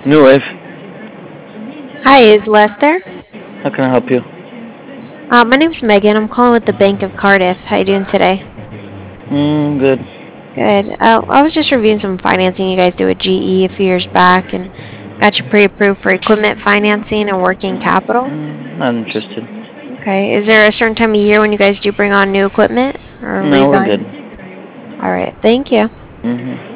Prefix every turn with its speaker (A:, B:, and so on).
A: New Wave.
B: Hi, is Les there?
A: How can I help you?
B: My name's Megan. I'm calling with the Bank of Cardiff. How you doing today?
A: Good.
B: Good. I was just reviewing some financing you guys did with GE a few years back and got you pre-approved for equipment financing and working capital.
A: Not interested.
B: Okay. Is there a certain time of year when you guys do bring on new equipment or
A: No, we're good.
B: revalue? All right. Thank you.
A: Mm-hmm.